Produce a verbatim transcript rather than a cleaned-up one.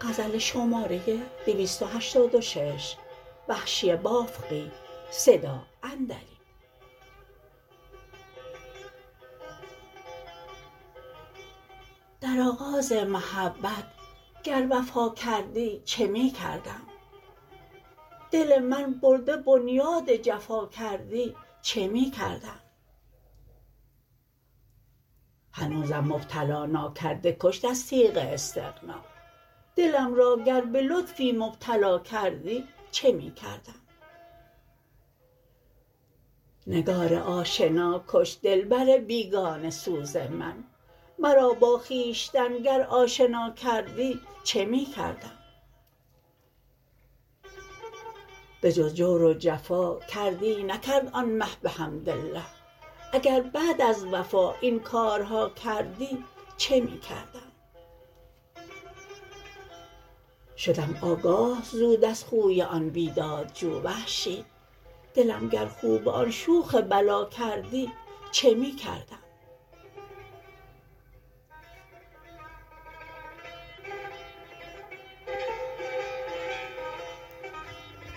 غزل شماره دویست و هشتاد و شش. وحشی بافقی. صدا اندری. در آغاز محبت گر وفا کردی چه می کردم؟ دل من برده بنیاد جفا کردی چه می کردم؟ هنوزم مبتلا ناکرده کشت از تیغ استغنا. دلم را گر به لطفی مبتلا کردی چه می کردم؟ نگار آشنا کشت دلبر بیگانه سوز من. مرا با خویشتن گر آشنا کردی چه می کردم؟ به جز جور و جفا کردی نکرد آن مه بحمدالله. اگر بعد از وفا این کارها کردی چه می کردم؟ شدم آگاه زود از خوی آن بیدادجو. وحشی دلم گر خو به آن شوخ بلا کردی چه می کردم؟